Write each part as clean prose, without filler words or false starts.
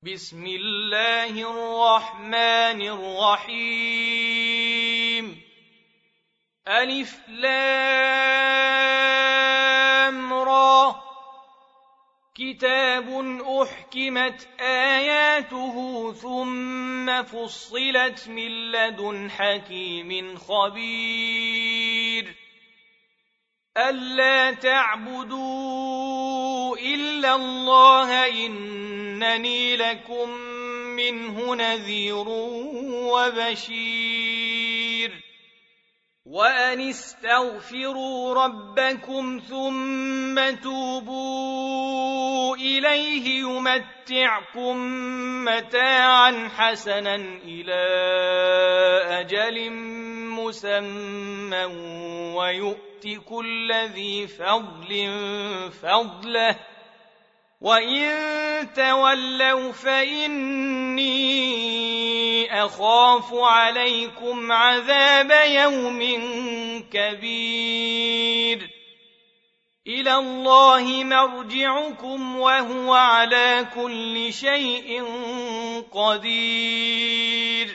بسم الله الرحمن الرحيم ألف لام را كتاب أحكمت آياته ثم فصلت من لدن حكيم خبير ألا تعبدوا إلا الله إنني لكم منه نذير وبشير وأن استغفروا ربكم ثم توبوا إليه يمتعكم متاعا حسنا إلى أجل مسمى ويؤت كل ذي فضل فضله وإن تولوا فإني أخاف عليكم عذاب يوم كبير إلى الله مرجعكم وهو على كل شيء قدير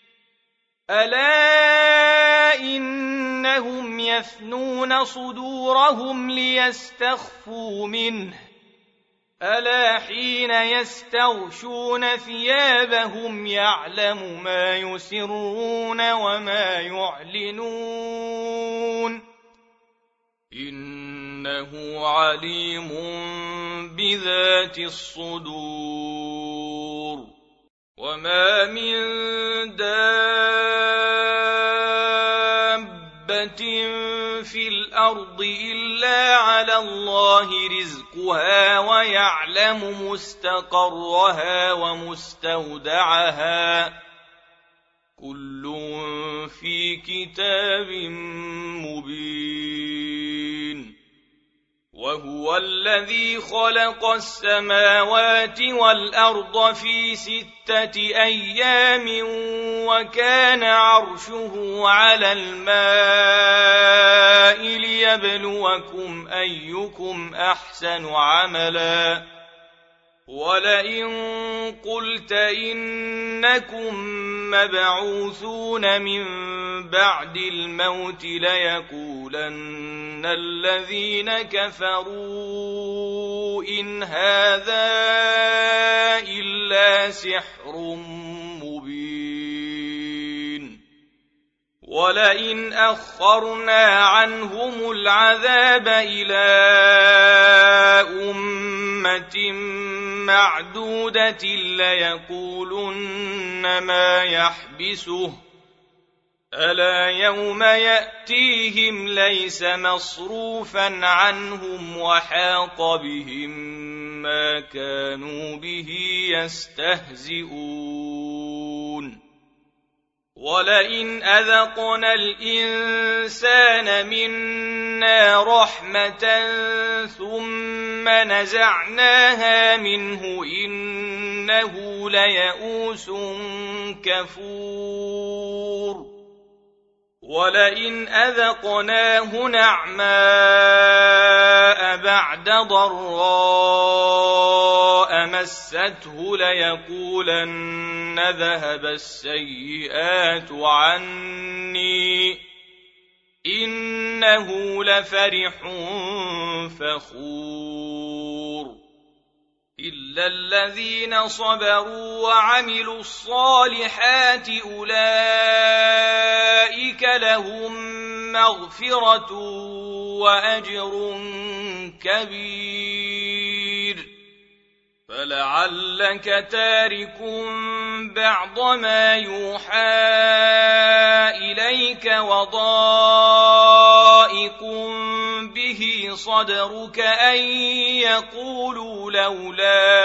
ألا إنهم يثنون صدورهم ليستخفوا منه ألا حين يستغشون ثيابهم يعلم ما يسرون وما يعلنون إنه عليم بذات الصدور وما من دابة في الأرض إلا على الله رزقها ويعلم مستقرها ومستودعها كل في كتاب مبين وهو الذي خلق السماوات والأرض في 6 أيام وكان عرشه على الماء ليبلوكم أيكم أحسن عملا ولئن قلت إنكم مبعوثون من بعد الموت ليقولن الذين كفروا إن هذا إلا سحر مبين ولئن أخرنا عنهم العذاب إلى أمة معدودة ليقولن ما يحبسه ألا يوم يأتيهم ليس مصروفا عنهم وحاق بهم ما كانوا به يستهزئون ولئن أذقنا الإنسان منا رحمة ثم نزعناها منه إنه ليئوس كفور ولئن أذقناه نعماء بعد ضراء مسته ليقولن ذهب السيئات عني إنه لفرح فخور إلا الذين صبروا وعملوا الصالحات أولئك لهم مغفرة وأجر كبير فلعلك تارك بعض ما يوحى إليك وضائق به صدرك أن يقولوا لولا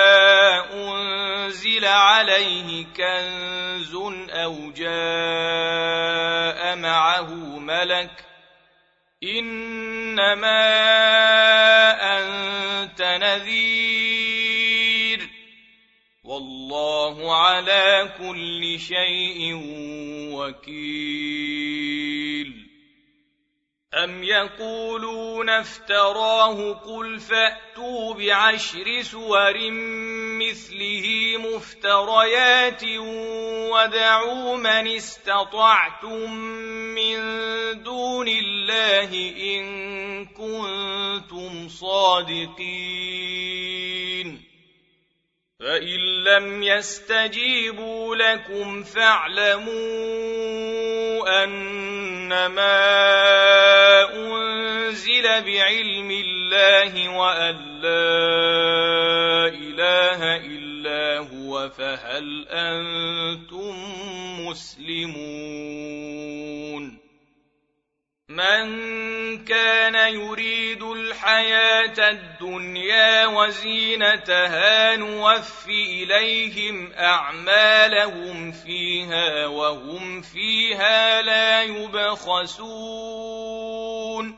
أنزل عليه كنز أو جاء معه ملك إنما أنت نذير والله على كل شيء وكيل أم يقولون افتراه قل فأتوا بعشر سور مثله مفتريات وادعوا من استطعتم من دون الله إن كنتم صادقين فإن لم يستجيبوا لكم فاعلموا أنما أنزل بعلم الله وأن لا إله إلا هو فهل أنتم مسلمون من كان يريد الحياة الدنيا وزينتها نوف إليهم أعمالهم فيها وهم فيها لا يبخسون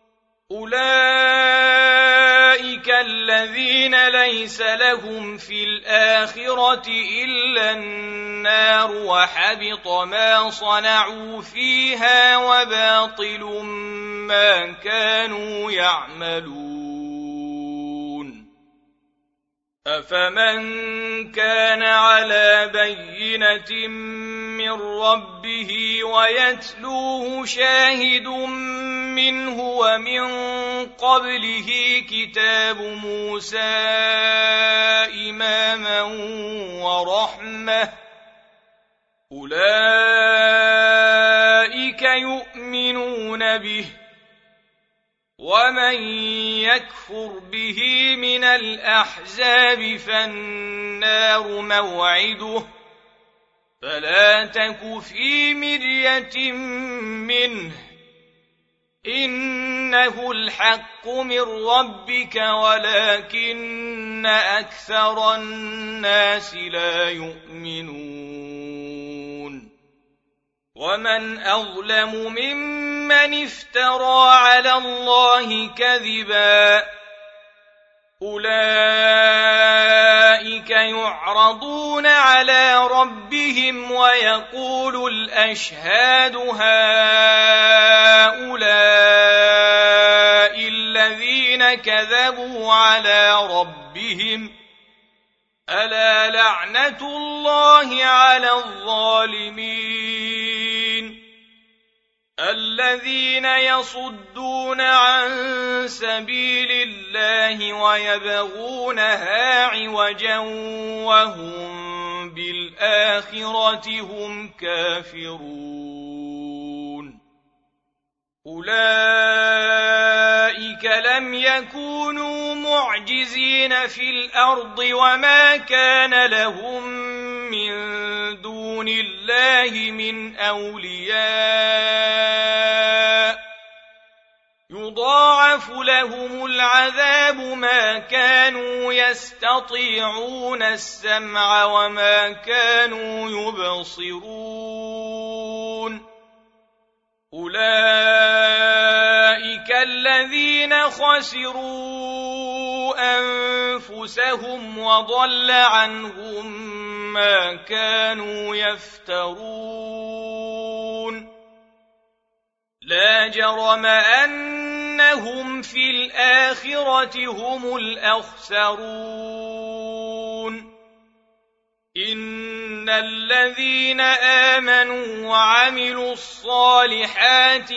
أولئك الذين ليس لهم في الآخرة إلا النار وحبط ما صنعوا فيها وباطل ما كانوا يعملون أفمن كان على بينة من ربه ويتلوه شاهد منه ومن قبله كتاب موسى إماما ورحمة أولئك يؤمنون به ومن يكفر به من الأحزاب فالنار موعده فلا تك في مرية منه إنه الحق من ربك ولكن أكثر الناس لا يؤمنون ومن أظلم ممن افترى على الله كذبا أولئك يعرضون على ربهم ويقول الأشهاد هؤلاء الذين كذبوا على ربهم ألا لعنة الله على الظالمين الذين يصدون عن سبيل الله ويبغونها عوجا وهم بالآخرة هم كافرون أولئك لم يكونوا معجزين في الأرض وما كان لهم من دون الله من أولياء يضاعف لهم العذاب ما كانوا يستطيعون السمع وما كانوا يبصرون أولئك الذين خسروا أنفسهم وضل عنهم ما كانوا يفترون لا جرم أنهم في الآخرة هم الأخسرون إن الذين آمنوا وعملوا الصالحات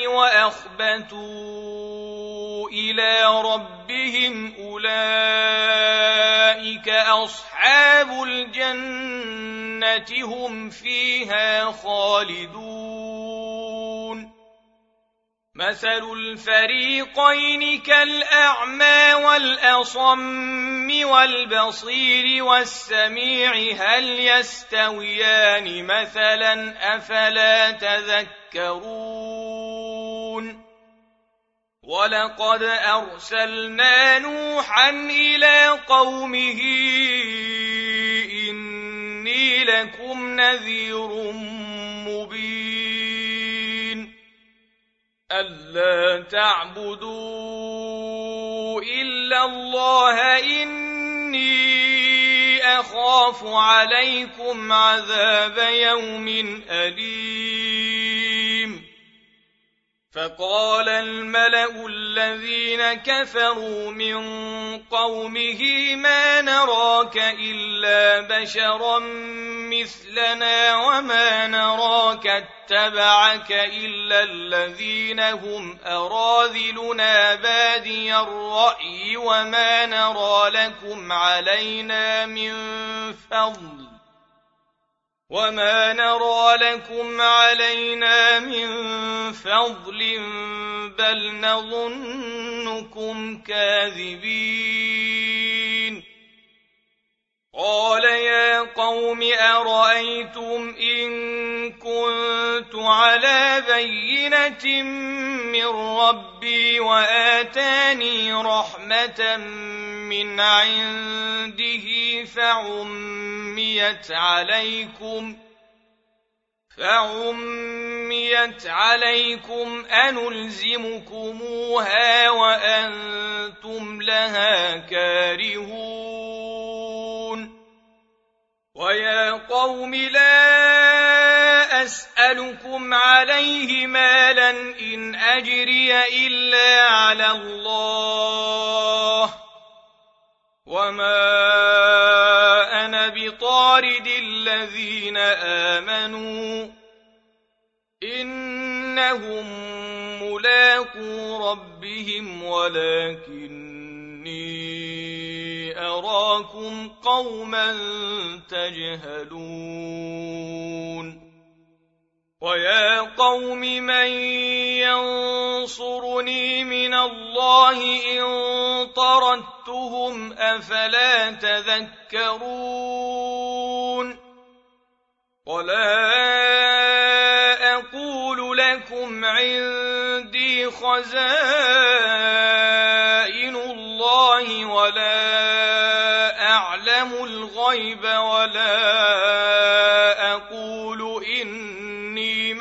وأخبتوا إلى ربهم أولئك أصحاب الجنة هم فيها خالدون مثل الفريقين كالأعمى والأصم والبصير والسميع هل يستويان مثلا أفلا تذكرون ولقد أرسلنا نوحا إلى قومه إني لكم نذير مبين ألا تعبدوا إلا الله إني أخاف عليكم عذاب يوم أليم فقال الملأ الذين كفروا من قومه ما نراك إلا بشرا مثلنا وما نراك اتبعك إلا الذين هم أراذلنا بادي الرأي وما نرى لكم علينا من فضل بل نظنكم كاذبين قال يا قوم أرأيتم إن كنت على بينة من ربي وآتاني رحمة من عنده فعميت عليكم أنلزمكموها وأنتم لها كارهون ويا قوم لا أسألكم عليه مالا إن أجري إلا على الله وما أنا بطارد الذين آمنوا إنهم ملاقو ربهم ولكني أراكم قوما تجهلون ويا قوم من ينصرني من الله إن طردتهم أفلا تذكرون ولا أقول لكم عندي خزائن الله ولا أعلم الغيب ولا أقول إني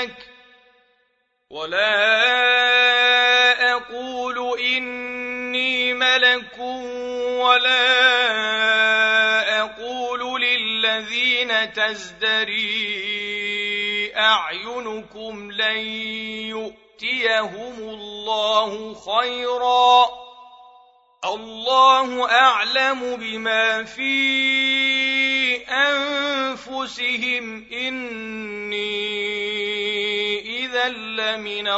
ملك ولا أقول للذين تزدري أعينكم لن يؤتيهم الله خيرا الله أعلم بما في أنفسهم إني إذا لمن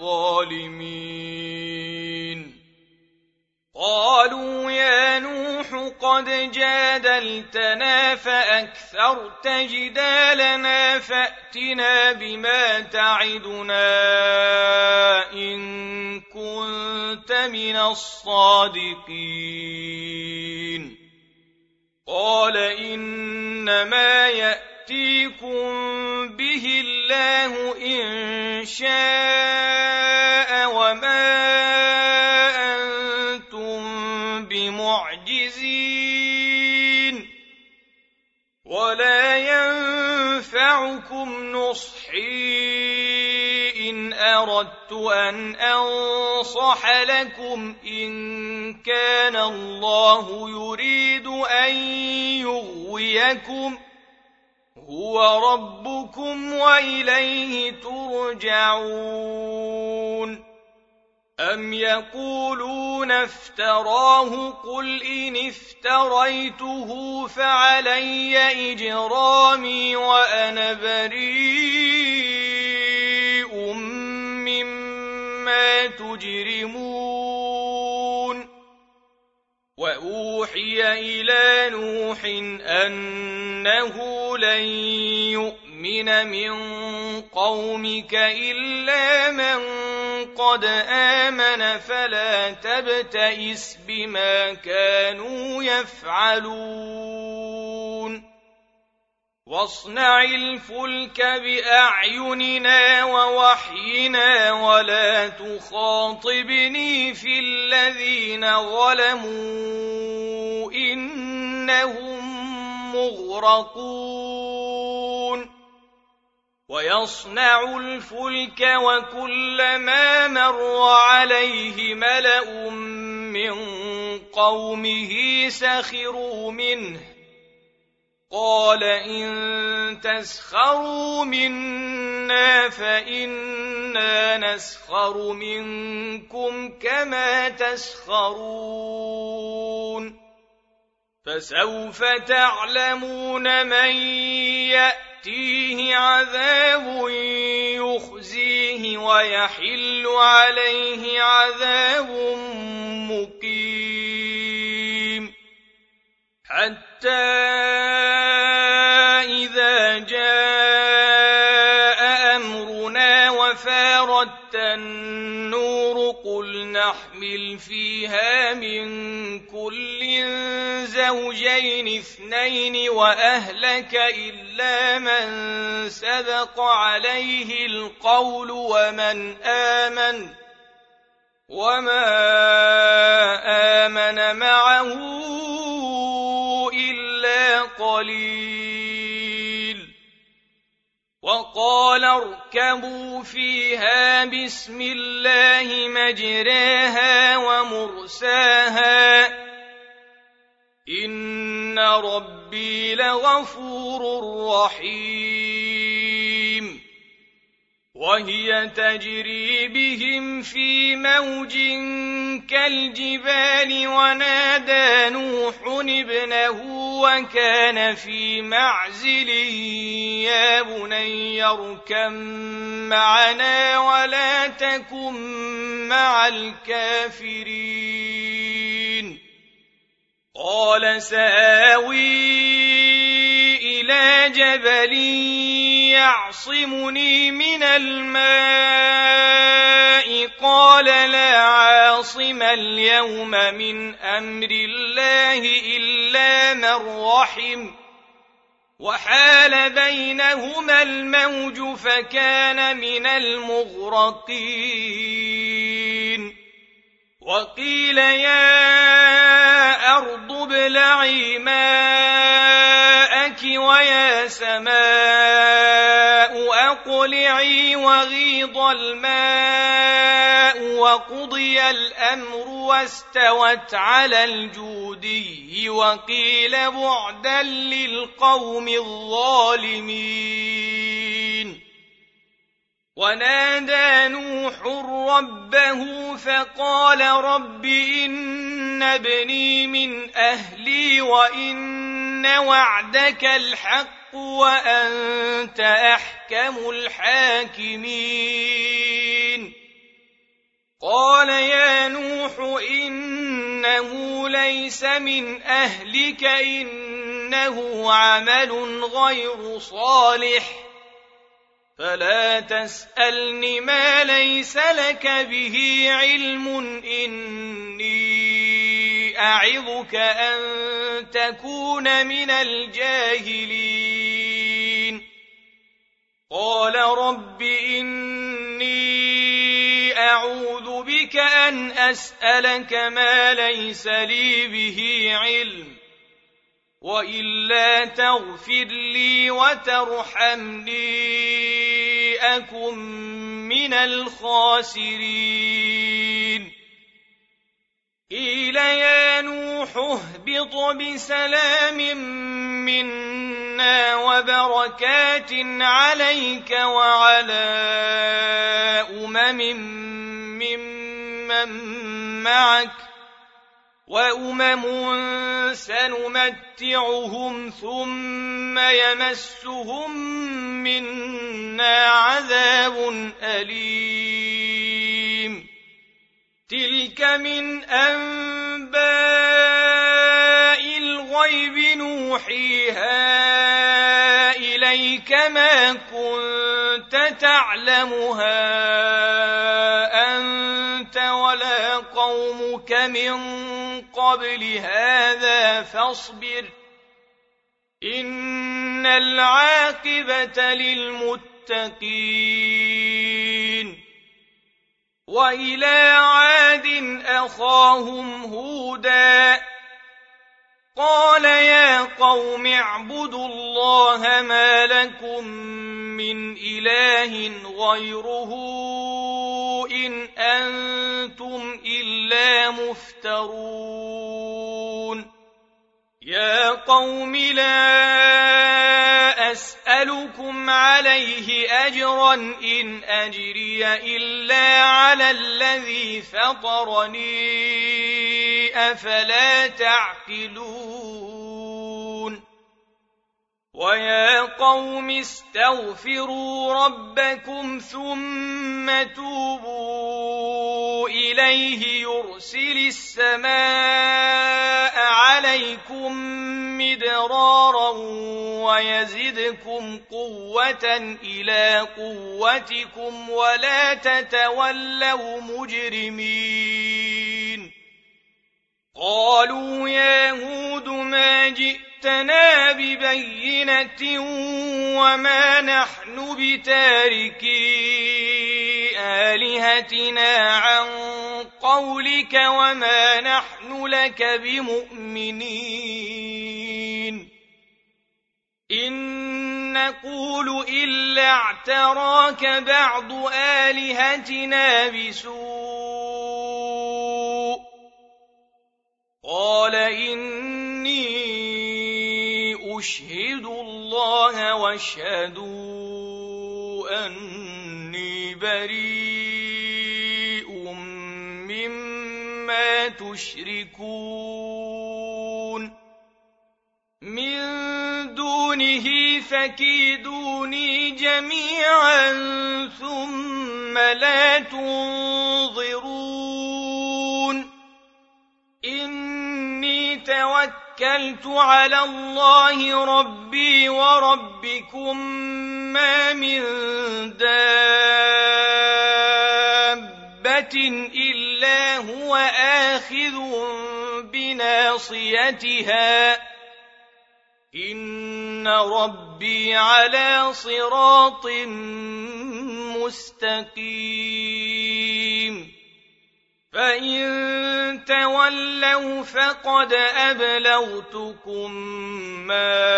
الظالمين قالوا يا نوح قد جادلتنا فأكثرت جدالنا فأتنا بما تعدنا إن كنت من الصادقين قال إنما يأتيكم به الله إن شاء وما معجزين ولا ينفعكم نصحي إن أردت أن أنصح لكم إن كان الله يريد أن يغويكم هو ربكم وإليه ترجعون أم يقولون افتراه قل إن افتريته فعلي إجرامي وأنا بريء مما تجرمون وأوحي إلى نوح أنه لن يؤمن من قومك إلا من قد آمن فلا تبتئس بما كانوا يفعلون واصنع الفلك بأعيننا ووحينا ولا تخاطبني في الذين ظلموا إنهم مغرقون ويصنع الفلك وكلما مر عليه ملأ من قومه سخروا منه قال إن تسخروا منا فإنا نسخر منكم كما تسخرون فسوف تعلمون من يأتيه عذاب يخزيه ويحل عليه عذاب مقيم حتى إذا جاء أمرنا وفارت النور قل نحمل فيها من كل زوجين اثنين وأهلك إلا من سبق عليه القول وما آمن معه إلا قليل وقال اركبوا فيها بسم الله مجراها ومرساها إن ربي لغفور رحيم وهي تجري بهم في موج كالجبال ونادى نوح ابنه وكان في معزل يا بني اركب معنا ولا تكن مع الكافرين قال سآوي إلى جبل يعصمني من الماء قال لا عاصم اليوم من أمر الله إلا من رحم وحال بينهما الموج فكان من المغرقين وقيل يا أرض ابلعي ماءك ويا سماء أقلعي وغيض الماء وقضي الأمر واستوت على الجودي وقيل بعدا للقوم الظالمين ونادى نوح ربه فقال رب إن ابني من أهلي وإن وعدك الحق وأنت أحكم الحاكمين قال يا نوح إنه ليس من أهلك إنه عمل غير صالح فلا تسألني ما ليس لك به علم إني أعظك أن تكون من الجاهلين قال رب إني أعوذ بك أن أسألك ما ليس لي به علم وإلا تغفر لي وترحمني أكن من الخاسرين قيل يا نوح اهبط بسلام منا وبركات عليك وعلى ممن معك وأمم سنمتعهم ثم يمسهم منا عذاب أليم تلك من أنباء الغيب نوحيها إليك ما كنت تعلمها أنت ولا قومك من قبل هذا فاصبر إن العاقبة للمتقين وإلى عاد أخاهم هودا قال يا قوم اعبدوا الله ما لكم من إله غيره إن أنتم إلا مفترون يا قوم لا لكم عليه أجرا إن أجري إلا على الذي فطرني أفلا تعقلون ويا قوم استغفروا ربكم ثم توبوا إليه يرسل السماء عليكم مدرارا ويزدكم قوة إلى قوتكم ولا تتولوا مجرمين قالوا يا هود ما جئتنا ببينة وما نحن بتاركي آلهتنا عن قولك وما نحن لك بمؤمنين إن نقول إلا اعتراك بعض آلهتنا بسوء قال إني أشهد الله واشهدوا أني بريء مما تشركون من دونه فكيدوني جميعا ثم لا تنظرون إني توكلت على الله ربي وربكم ما من دابة إلا هو آخذ بناصيتها إن ربي على صراط مستقيم فإن تولوا فقد أبلغتكم ما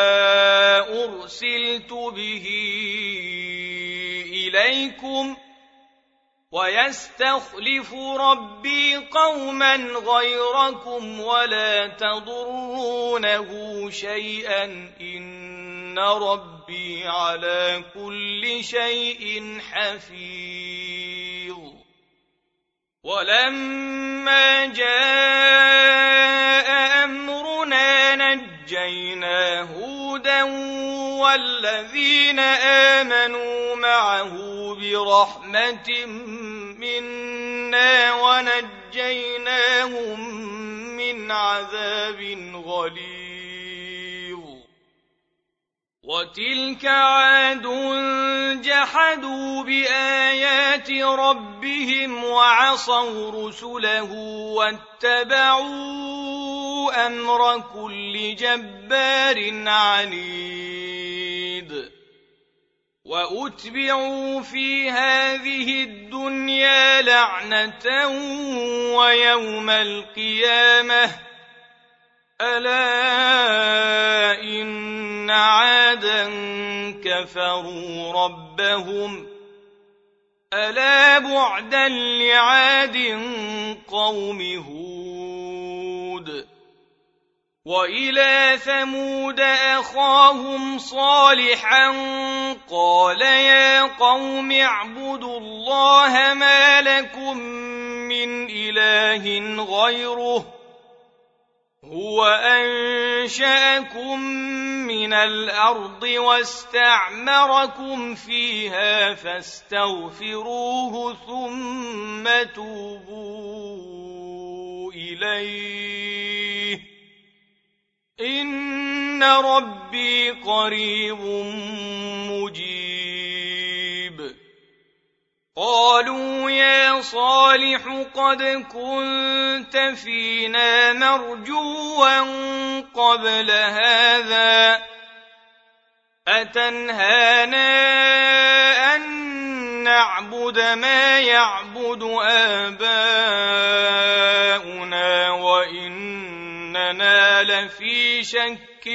أرسلت به إليكم ويستخلف ربي قوما غيركم ولا تضرونه شيئا إن ربي على كل شيء حفيظ ولما جاء أمرنا نجينا هودا والذين آمنوا معه برحمة منا ونجيناهم من عذاب غليظ وتلك عاد جحدوا بآيات ربهم وعصوا رسله واتبعوا أمر كل جبار عنيد وأتبعوا في هذه الدنيا لعنة ويوم القيامة ألا إن عادا كفروا ربهم ألا بعدا لعاد قوم هود وإلى ثمود أخاهم صالحا قال يا قوم اعبدوا الله ما لكم من إله غيره هو أنشأكم من الأرض واستعمركم فيها فاستغفروه ثم توبوا إليه إن ربي قريب مجيب قالوا يا صالح قد كنت فينا مرجوا قبل هذا أتنهانا أن نعبد ما يعبد آباؤنا وإننا لفي شك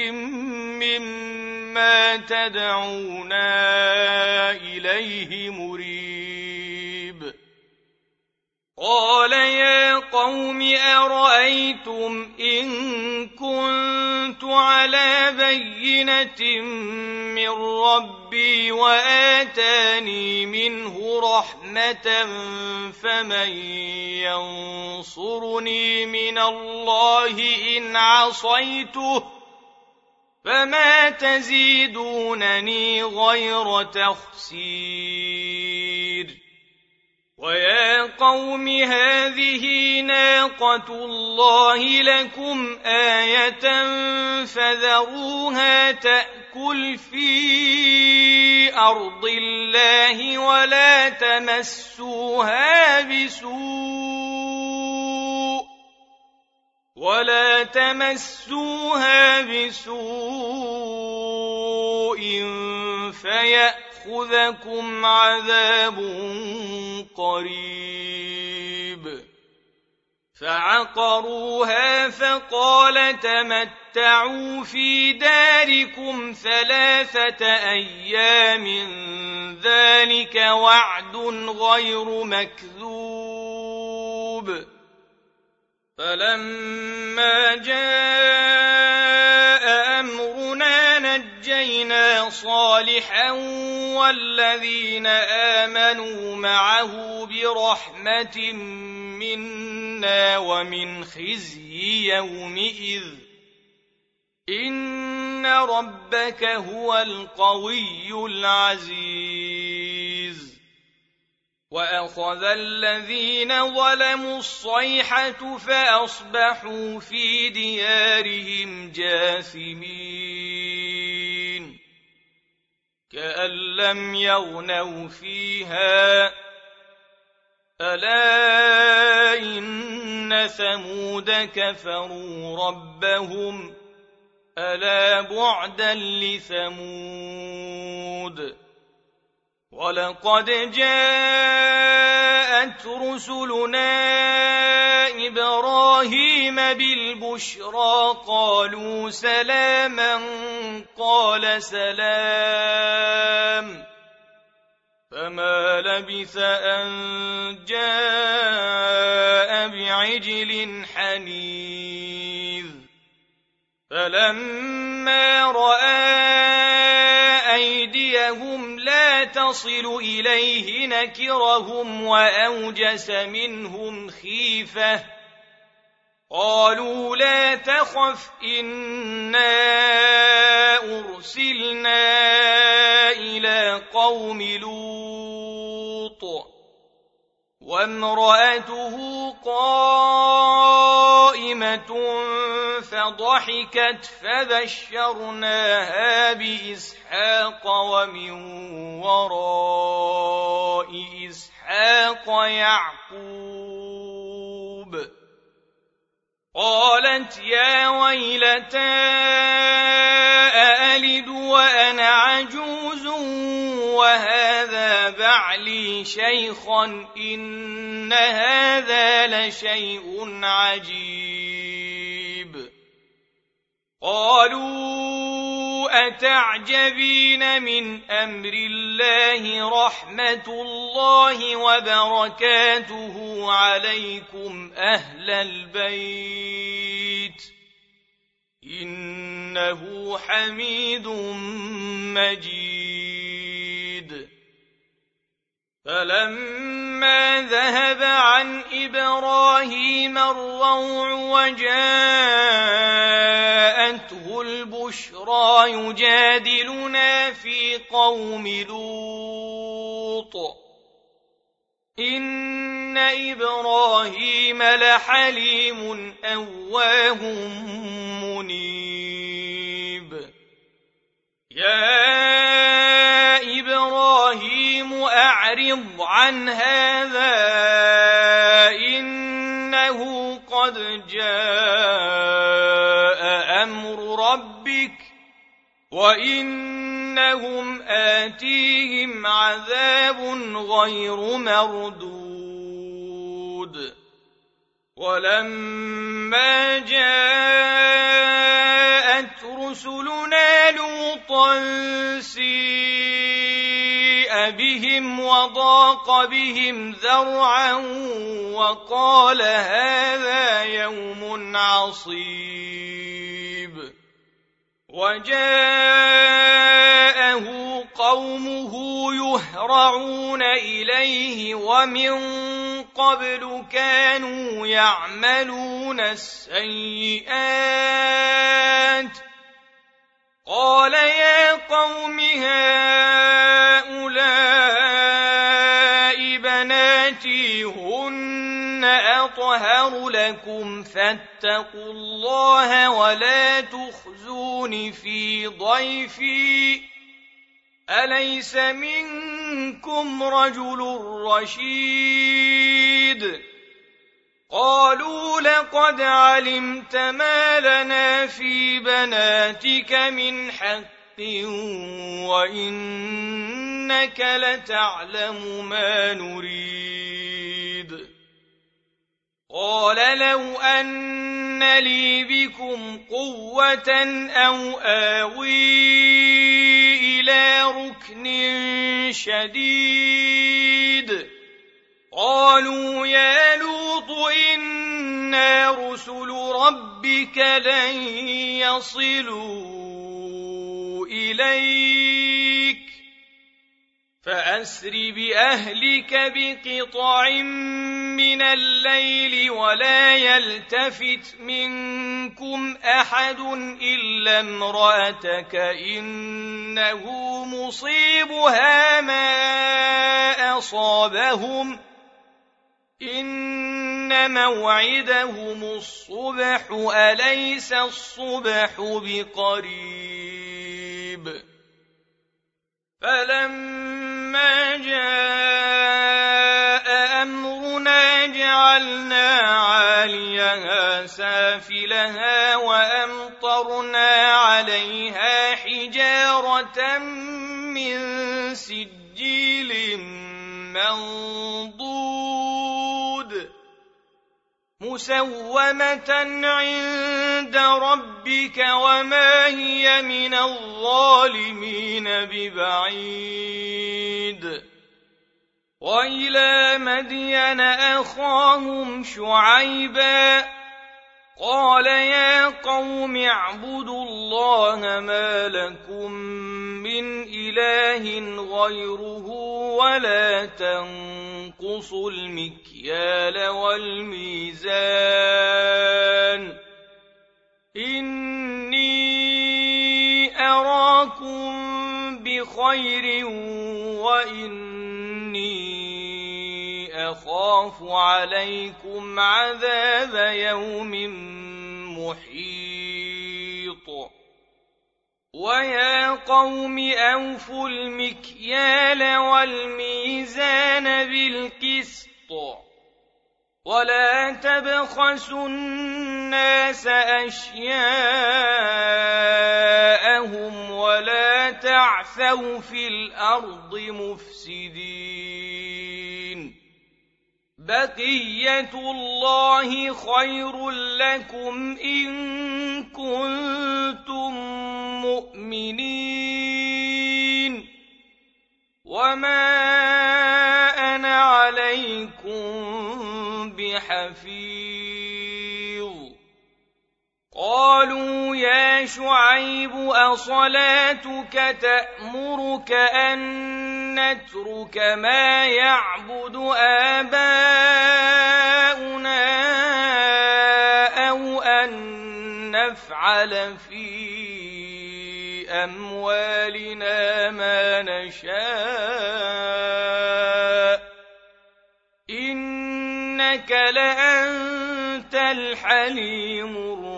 مما تدعونا إليه مريب قال يا قوم أرأيتم إن كنت على بينة من ربي وآتاني منه رحمة فمن ينصرني من الله إن عصيته فما تزيدونني غير تخسير ويا قوم هذه ناقة الله لكم آية فذروها تأكل في أرض الله ولا تمسوها بسوء فيأخذكم عذاب قريب فعقروها فقال تمتعوا في داركم 3 أيام ذلك وعد غير مكذوب فلما جاء أمرنا نجينا صالحا والذين آمنوا معه برحمة منا ومن خزي يومئذ إن ربك هو القوي العزيز وأخذ الذين ظلموا الصيحة فأصبحوا في ديارهم جاثمين كأن لم يغنوا فيها ألا إن ثمود كفروا ربهم ألا بعدا لثمود ولقد جاءت رسلنا إبراهيم بالبشرى قالوا سلاما قال سلام فما لبث أن جاء بعجل حنيذ فلما رأى أيديهم لا تصل إليه نكرهم وأوجس منهم خيفة قالوا لا تخف إنا أرسلنا إلى قوم لوط وامرأته قائمة فضحكت فبشرناها بإسحاق ومن وراء إسحاق يعقوب قالت يا ويلتى أألد وأنا عجوز وهذا بعلي شيخا إن هذا لشيء عجيب قالوا أتعجبين من أمر الله رحمة الله وبركاته عليكم أهل البيت إنه حميد مجيد فلما ذهب عن إبراهيم الروع وجاءته البشرى يجادلنا في قوم لوط إن إبراهيم لحليم أواه منيب يا إبراهيم أعرض عن هذا إنه قد جاء أمر ربك وإنهم آتيهم عذاب غير مردود ولما جاءت رسلنا لوطا سيء بهم وضاق بهم ذرعا وقال هذا يوم عصيب. وجاءه قومه يهرعون إليه ومن قبل كانوا يعملون السيئات. قال يا قوم هؤلاء بناتي هن أطهر لكم فاتقوا الله ولا تخزون في ضيفي أليس منكم رجل رشيد. قالوا لقد علمت ما لنا في بناتك من حق وإنك لتعلم ما نريد. قال لو أن لي بكم قوة أو آوي إلى ركن شديد. قالوا يا لوط إنا رسل ربك لن يصلوا إليك فأسر بأهلك بقطع من الليل ولا يلتفت منكم أحد إلا امرأتك إنه مصيبها ما أصابهم إن موعدهم الصبح أليس الصبح بقريب. فلما جاء أمرنا جعلنا عاليها سافلها وأمطرنا عليها حجارة من سجيل منضود مسومة عند ربك وما هي من الظالمين ببعيد. وإلى مدين أخاهم شعيبا قال يا قوم اعبدوا الله ما لكم من إله غيره ولا تنقصوا المكيال والميزان إني أراكم بخير وإني أخاف عليكم عذاب يوم محيط. ويا قوم أوفوا المكيال والميزان بالقسط ولا تبخسوا الناس أشياءهم ولا تعثوا في الأرض مفسدين. بقية الله خير لكم إن كنتم مؤمنين وما أنا عليكم بحفيظ. قالوا يا شعيب أصلاتك تأمرك أن نترك ما يعبد آباؤنا أو أن نفعل في أموالنا ما نشاء إنك لأنت الحليم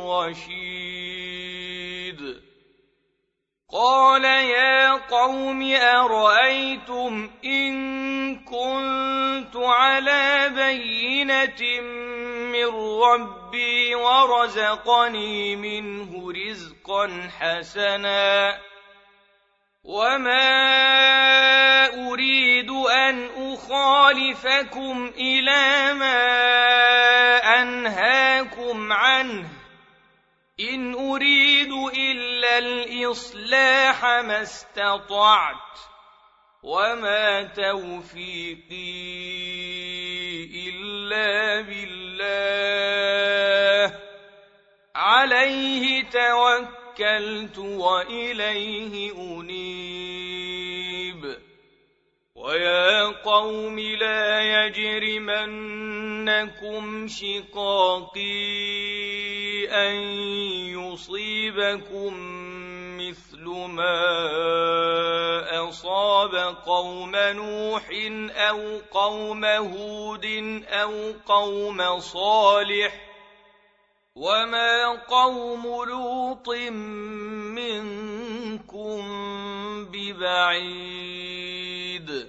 الرشيد. قال يا قوم أرأيتم إن كنت على بينة من ربي ورزقني منه رزقا حسنا وما أريد أن أخالفكم إلى ما أنهاكم عنه إن أريد إلا الإصلاح ما استطعت وما توفيقي إلا بالله عليه توكلت وإليه أنيب ويا قوم لا يجرمنكم شقاقي أن يصيبكم مثل ما أصاب قوم نوح أو قوم هود أو قوم صالح وما قوم لوط منكم ببعيد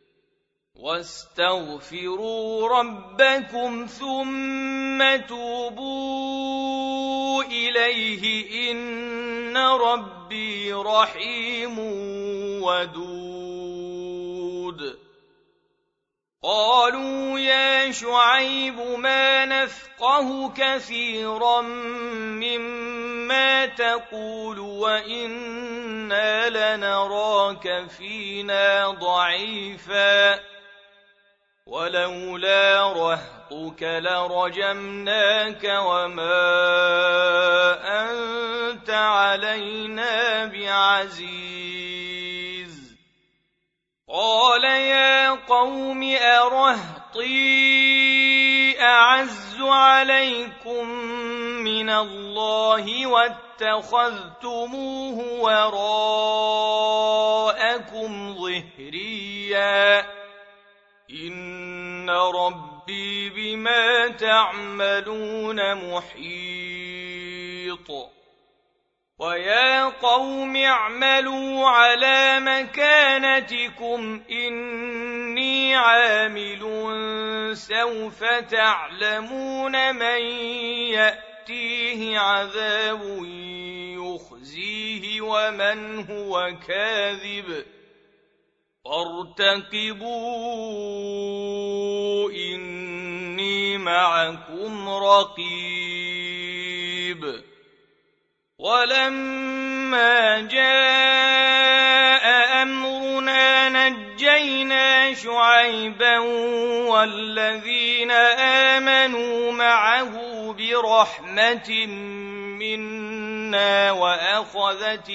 واستغفروا ربكم ثم توبوا إليه إن ربي رحيم ودود قالوا يا شعيب ما نفقه كثيرا مما تقول وإنا لنراك فينا ضعيفا ولولا رهطك لرجمناك وما أنت علينا بعزيز قال يا قوم أرهطي أعز عليكم من الله واتخذتموه وراءكم ظهريا إن ربي بما تعملون محيط ويا قوم اعملوا على مكانتكم إني عامل سوف تعلمون من يأتيه عذاب يخزيه ومن هو كاذب وارتقبوا إني معكم رقيب ولما جاء أمرنا نجينا شعيبا والذين آمنوا معه برحمة منا وأخذت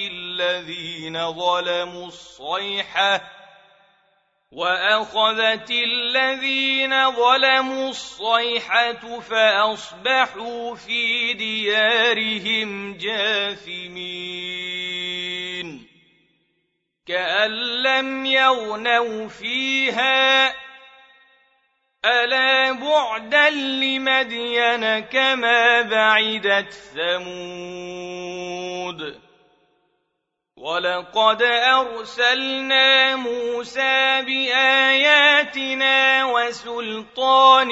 الذين ظلموا الصيحة فأصبحوا في ديارهم جاثمين كأن لم يغنوا فيها ألا بعدا لمدين كما بعدت ثمود ولقد أرسلنا موسى بآياتنا وسلطان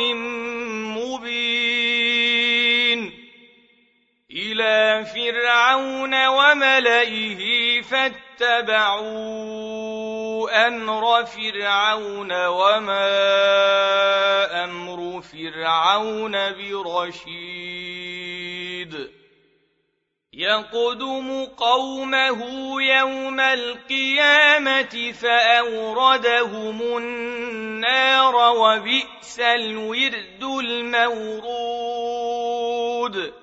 مبين إلى فرعون وملئه فاتبعوا أمر فرعون وما أمر فرعون برشيد يقدم قومه يوم القيامة فأوردهم النار وبئس الورد المورود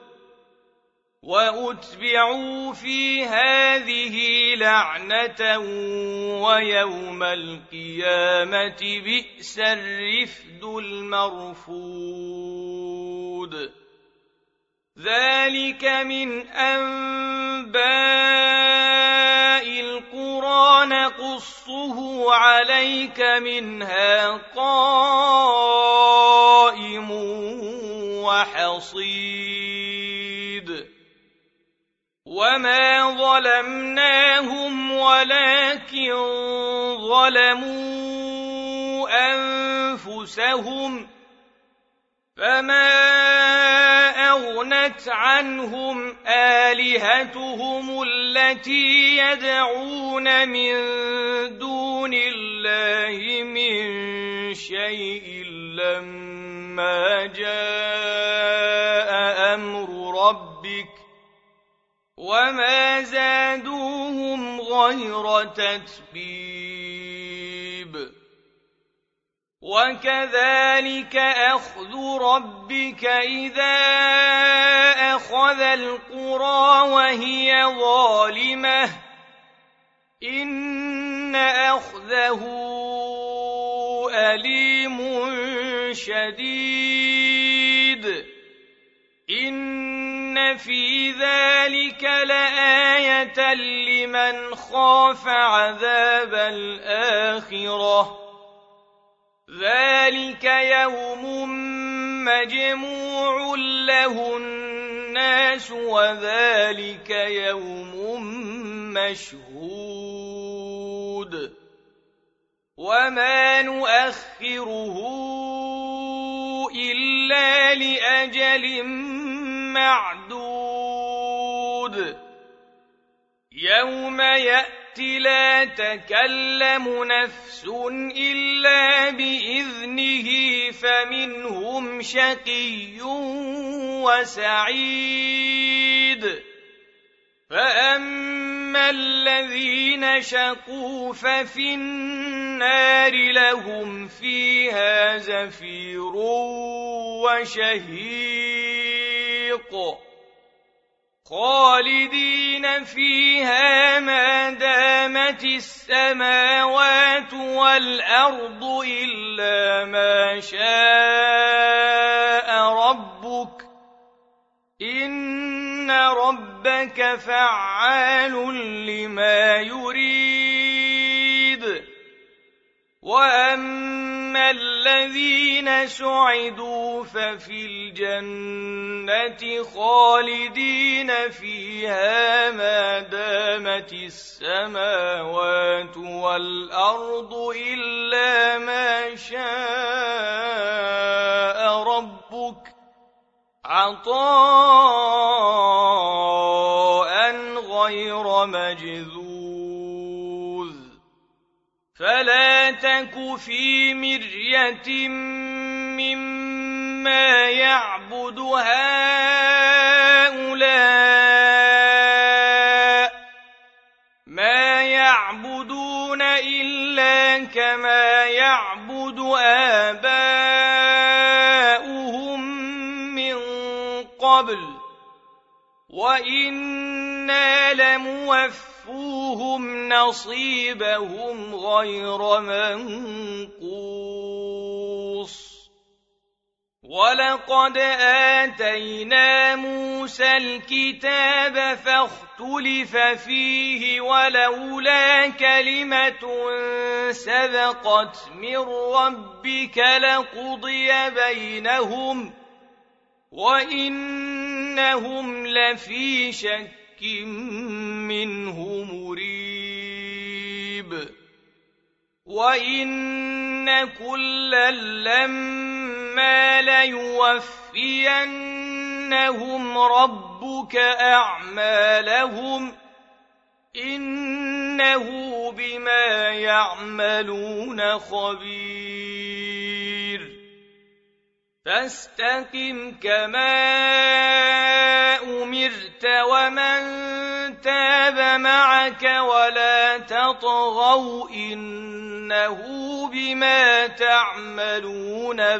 وأتبعوا في هذه لعنة ويوم القيامة بئس الرفد المرفود ذلك من أنباء القرى نقصه عليك منها قائم وحصيد وما ظلمناهم ولكن ظلموا أنفسهم فما أغنت عنهم آلهتهم التي يدعون من دون الله من شيء لما جاء أمر ربك وما زادوهم غير تتبيب وكذلك أخذ ربك إذا أخذ القرى وهي ظالمة إن أخذه أليم شديد إن في ذلك لآية لمن خاف عذاب الآخرة ذلك يوم مجموع له الناس وذلك يوم مشهود وما نؤخره إلا لأجل معدود يوم يأتي لا تكلم نفس إلا بإذنه فمنهم شقي وسعيد فأما الذين شقوا ففي النار لهم فيها زفير وشهيق خالدين فيها ما دامت السماوات والأرض إلا ما شاء ربك إن ربك فعال لما يريد وأما الذين سعدوا ففي الجنة خالدين فيها ما دامت السماوات والأرض إلا ما شاء ربك عطاء غير مجذوذ فلا تك في مرية مما يعبد هؤلاء ما يعبدون إلا كما يعبد آباؤهم من قبل وإنا لموفوهم نصيبهم غير منقوص ولقد آتينا موسى الكتاب فاختلف فيه ولولا كلمة سبقت من ربك لقضي بينهم وإنهم لفي شك منه مريب وإن كلا لما ليوفينهم ربك أعمالهم إنه بما يعملون خبير فاستقم كما أمرت ومن تاب معك ولا تطغوا إنه بما تعملون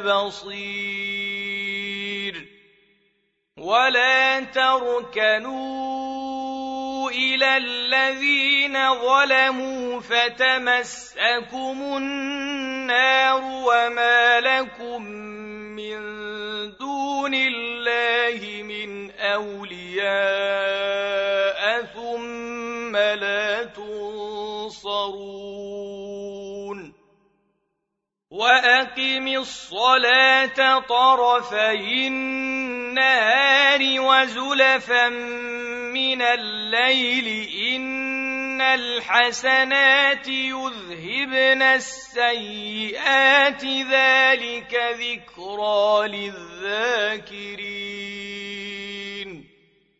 بصير ولا تركنوا إلى الذين ظلموا فتمسكم النار وما لكم من دون الله من أولياء ثم لا تنصرون وأقم الصلاة طرفي النهار وزلفا من الليل إن الحسنات يذهبن السيئات ذلك ذكرى للذاكرين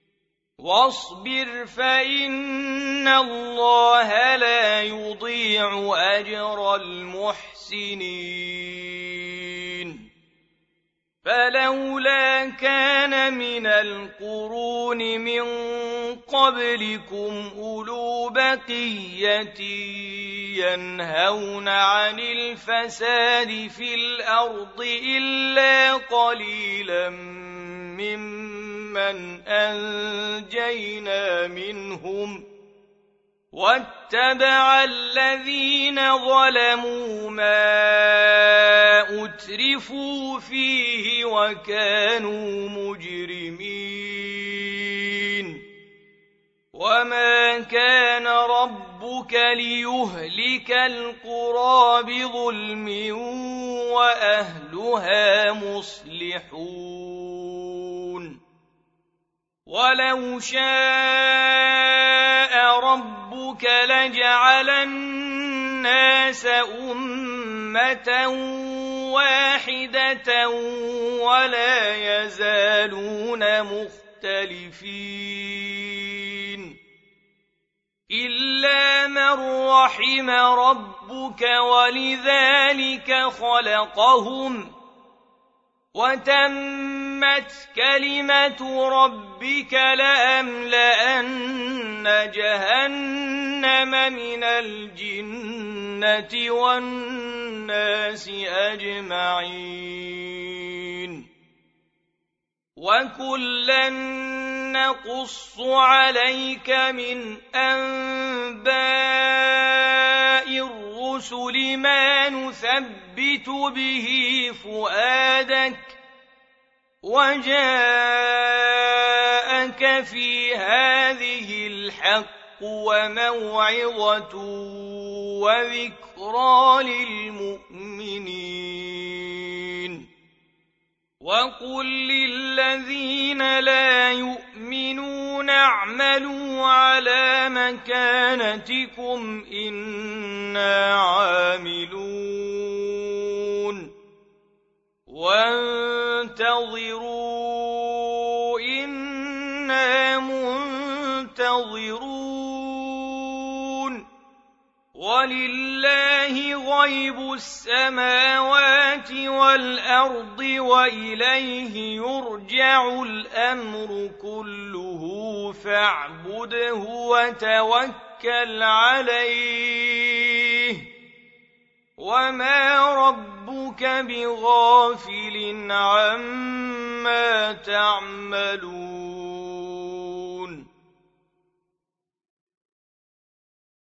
واصبر فإن الله لا يضيع أجر المحسنين فلولا كان من القرون من قبلكم أولو بقية ينهون عن الفساد في الأرض إلا قليلا ممن أنجينا منهم واتبع الذين ظلموا ما أترفوا فيه وكانوا مجرمين وما كان ربك ليهلك القرى بظلم وأهلها مصلحون ولو شاء ربك لجعل الناس أمة واحدة ولا يزالون مختلفين إلا من رحم ربك ولذلك خلقهم وتمت كلمة ربك لأملأن جهنم من الجنة والناس أجمعين وكلا نقص عليك من أنباء الرسل ما نثبت به فؤادك وجاءك في هذه الحق وموعظة وذكرى للمؤمنين وقل للذين لا يؤمنون اعملوا على مكانتكم إنا عاملون وانتظروا إنا منتظرون ولله غيب السماوات والأرض وإليه يرجع الأمر كله فاعبده وتوكل عليه وما ربك بغافل عما تعملون